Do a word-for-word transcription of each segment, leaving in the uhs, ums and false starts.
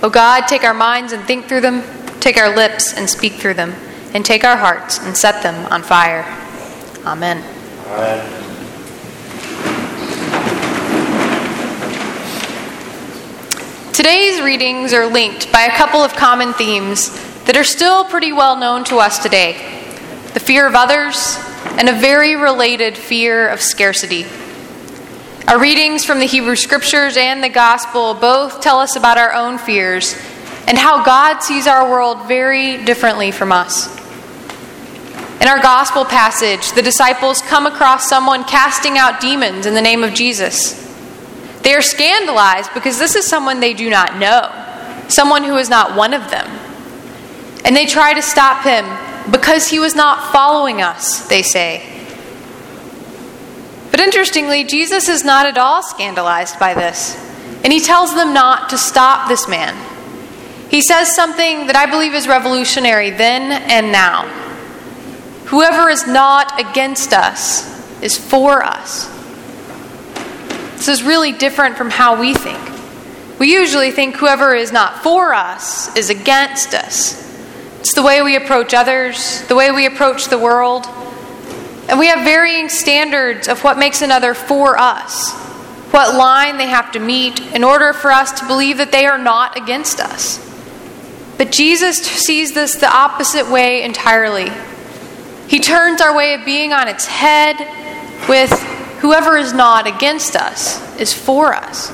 O God, take our minds and think through them, take our lips and speak through them, and take our hearts and set them on fire. Amen. Amen. Today's readings are linked by a couple of common themes that are still pretty well known to us today: the fear of others and a very related fear of scarcity. Our readings from the Hebrew Scriptures and the Gospel both tell us about our own fears and how God sees our world very differently from us. In our Gospel passage, the disciples come across someone casting out demons in the name of Jesus. They are scandalized because this is someone they do not know, someone who is not one of them. And they try to stop him because he was not following us, they say. But interestingly, Jesus is not at all scandalized by this, and he tells them not to stop this man. He says something that I believe is revolutionary then and now. Whoever is not against us is for us. This is really different from how we think. We usually think whoever is not for us is against us. It's the way we approach others, the way we approach the world. And we have varying standards of what makes another for us, what line they have to meet in order for us to believe that they are not against us. But Jesus sees this the opposite way entirely. He turns our way of being on its head with whoever is not against us is for us.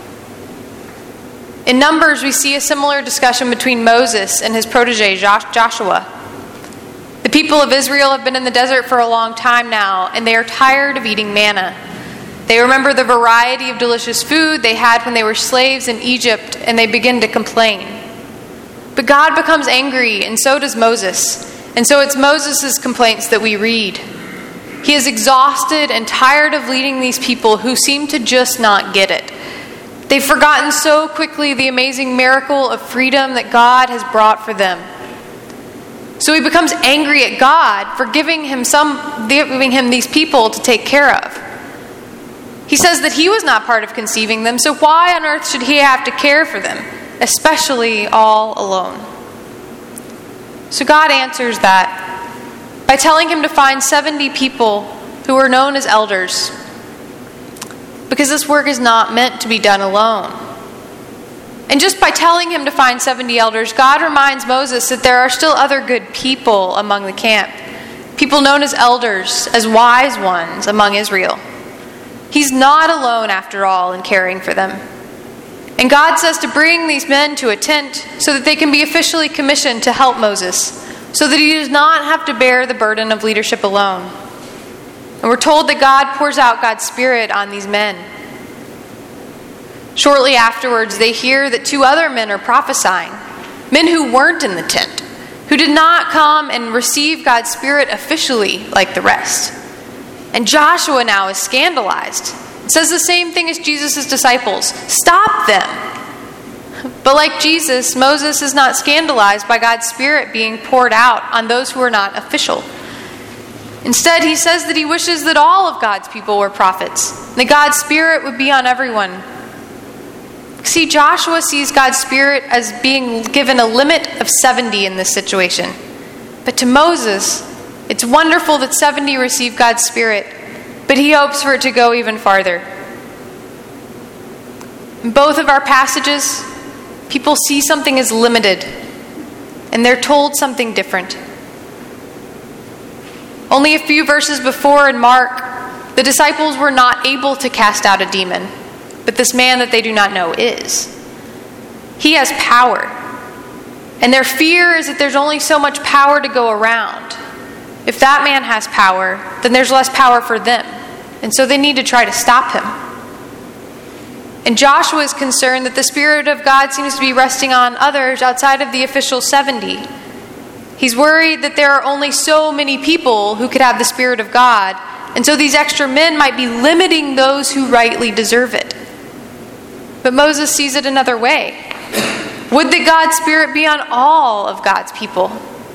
In Numbers, we see a similar discussion between Moses and his protege Joshua. The people of Israel have been in the desert for a long time now, and they are tired of eating manna. They remember the variety of delicious food they had when they were slaves in Egypt, and they begin to complain. But God becomes angry, and so does Moses. And so it's Moses' complaints that we read. He is exhausted and tired of leading these people who seem to just not get it. They've forgotten so quickly the amazing miracle of freedom that God has brought for them. So he becomes angry at God for giving him some, giving him these people to take care of. He says that he was not part of conceiving them, so why on earth should he have to care for them, especially all alone? So God answers that by telling him to find seventy people who are known as elders, because this work is not meant to be done alone. And just by telling him to find seventy elders, God reminds Moses that there are still other good people among the camp, people known as elders, as wise ones among Israel. He's not alone, after all, in caring for them. And God says to bring these men to a tent so that they can be officially commissioned to help Moses, so that he does not have to bear the burden of leadership alone. And we're told that God pours out God's Spirit on these men. Shortly afterwards, they hear that two other men are prophesying, men who weren't in the tent, who did not come and receive God's Spirit officially like the rest. And Joshua now is scandalized. It says the same thing as Jesus' disciples. Stop them. But like Jesus, Moses is not scandalized by God's Spirit being poured out on those who are not official. Instead, he says that he wishes that all of God's people were prophets, that God's Spirit would be on everyone. See, Joshua sees God's Spirit as being given a limit of seventy in this situation. But to Moses, it's wonderful that seventy receive God's Spirit, but he hopes for it to go even farther. In both of our passages, people see something as limited, and they're told something different. Only a few verses before in Mark, the disciples were not able to cast out a demon, but this man that they do not know is. He has power. And their fear is that there's only so much power to go around. If that man has power, then there's less power for them. And so they need to try to stop him. And Joshua is concerned that the Spirit of God seems to be resting on others outside of the official seventy. He's worried that there are only so many people who could have the Spirit of God, and so these extra men might be limiting those who rightly deserve it. But Moses sees it another way. Would that God's Spirit be on all of God's people?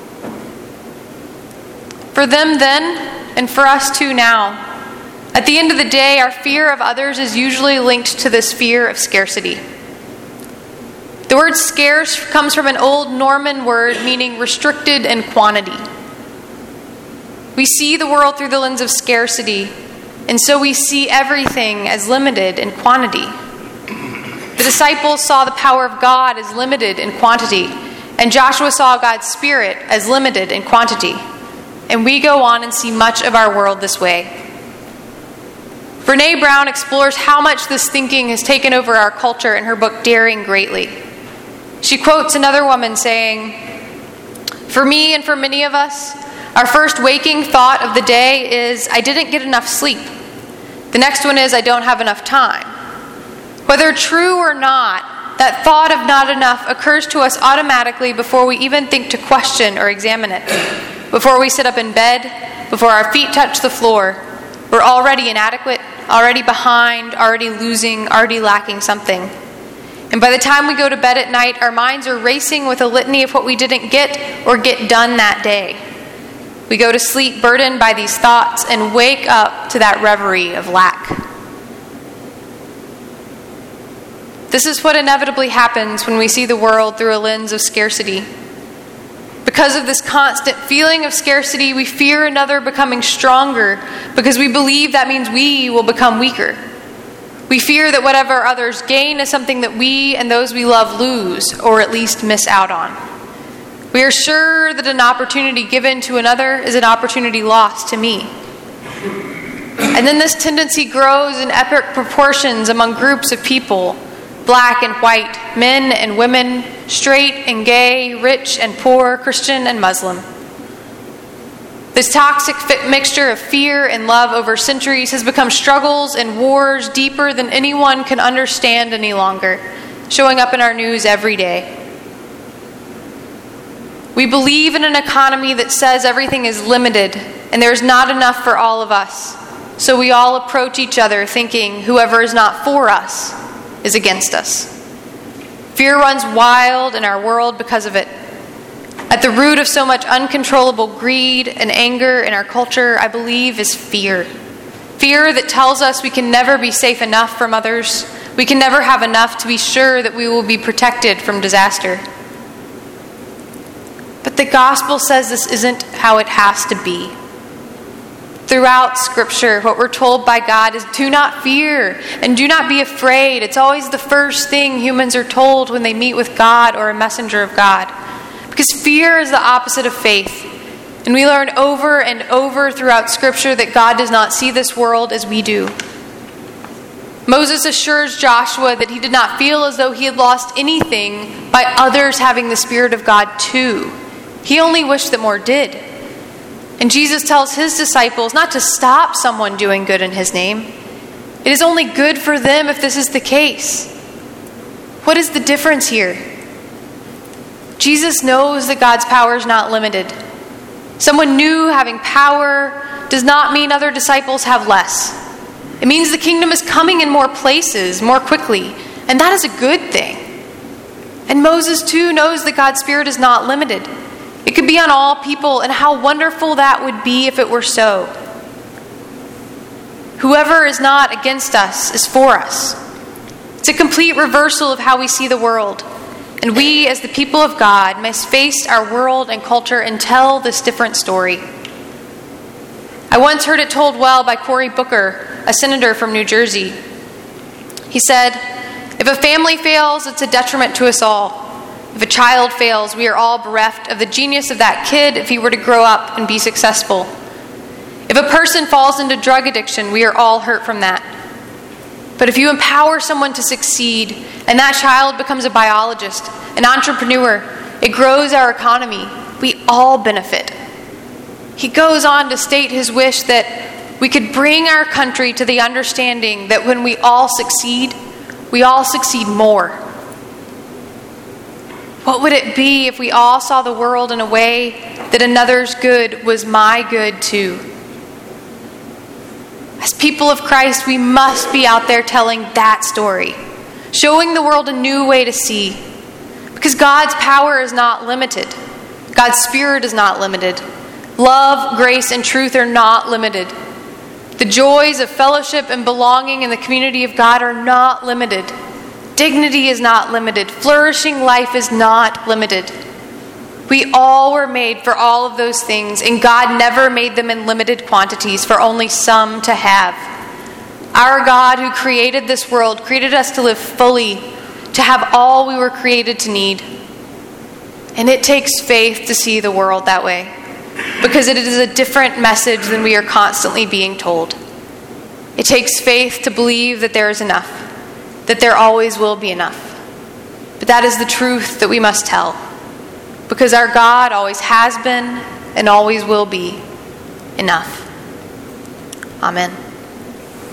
For them then, and for us too now, at the end of the day, our fear of others is usually linked to this fear of scarcity. The word scarce comes from an old Norman word meaning restricted in quantity. We see the world through the lens of scarcity, and so we see everything as limited in quantity. The disciples saw the power of God as limited in quantity, and Joshua saw God's Spirit as limited in quantity. And we go on and see much of our world this way. Brené Brown explores how much this thinking has taken over our culture in her book, Daring Greatly. She quotes another woman saying, "For me and for many of us, our first waking thought of the day is, I didn't get enough sleep. The next one is, I don't have enough time." Whether true or not, that thought of not enough occurs to us automatically before we even think to question or examine it. Before we sit up in bed, before our feet touch the floor, we're already inadequate, already behind, already losing, already lacking something. And by the time we go to bed at night, our minds are racing with a litany of what we didn't get or get done that day. We go to sleep burdened by these thoughts and wake up to that reverie of lack. This is what inevitably happens when we see the world through a lens of scarcity. Because of this constant feeling of scarcity, we fear another becoming stronger because we believe that means we will become weaker. We fear that whatever others gain is something that we and those we love lose, or at least miss out on. We are sure that an opportunity given to another is an opportunity lost to me. And then this tendency grows in epic proportions among groups of people, black and white, men and women, straight and gay, rich and poor, Christian and Muslim. This toxic mixture of fear and love over centuries has become struggles and wars deeper than anyone can understand any longer, showing up in our news every day. We believe in an economy that says everything is limited and there's not enough for all of us. So we all approach each other thinking whoever is not for us is against us. Fear runs wild in our world because of it. At the root of so much uncontrollable greed and anger in our culture, I believe, is fear. Fear that tells us we can never be safe enough from others. We can never have enough to be sure that we will be protected from disaster. But the gospel says this isn't how it has to be. Throughout Scripture, what we're told by God is do not fear and do not be afraid. It's always the first thing humans are told when they meet with God or a messenger of God. Because fear is the opposite of faith. And we learn over and over throughout Scripture that God does not see this world as we do. Moses assures Joshua that he did not feel as though he had lost anything by others having the Spirit of God too. He only wished that more did. And Jesus tells his disciples not to stop someone doing good in his name. It is only good for them if this is the case. What is the difference here? Jesus knows that God's power is not limited. Someone new having power does not mean other disciples have less. It means the kingdom is coming in more places, more quickly, and that is a good thing. And Moses too knows that God's Spirit is not limited. It could be on all people, and how wonderful that would be if it were so. Whoever is not against us is for us. It's a complete reversal of how we see the world. And we, as the people of God, must face our world and culture and tell this different story. I once heard it told well by Cory Booker, a senator from New Jersey. He said, "If a family fails, it's a detriment to us all. If a child fails, we are all bereft of the genius of that kid if he were to grow up and be successful. If a person falls into drug addiction, we are all hurt from that. But if you empower someone to succeed, and that child becomes a biologist, an entrepreneur, it grows our economy. We all benefit." He goes on to state his wish that we could bring our country to the understanding that when we all succeed, we all succeed more. What would it be if we all saw the world in a way that another's good was my good too? As people of Christ, we must be out there telling that story, showing the world a new way to see. Because God's power is not limited. God's Spirit is not limited. Love, grace, and truth are not limited. The joys of fellowship and belonging in the community of God are not limited. Dignity is not limited. Flourishing life is not limited. We all were made for all of those things, and God never made them in limited quantities for only some to have. Our God, who created this world, created us to live fully, to have all we were created to need. And it takes faith to see the world that way, because it is a different message than we are constantly being told. It takes faith to believe that there is enough, that there always will be enough. But that is the truth that we must tell, because our God always has been and always will be enough. Amen.